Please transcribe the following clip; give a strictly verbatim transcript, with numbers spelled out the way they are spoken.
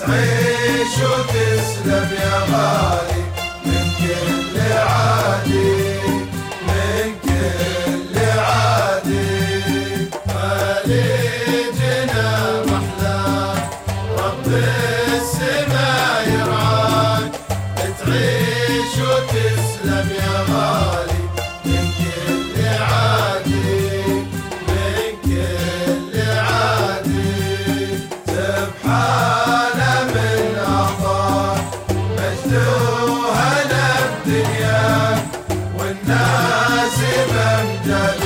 تعيش وتسلم يا غالي من كل عادي، من كل عادي. خليجنا محلاك رب السما يرعاك، تعيش وتسلم يا غالي من كل عادي، من كل عادي. سبحانه من أعطاك مجد وهنا بدنياك، والناس بأمجاد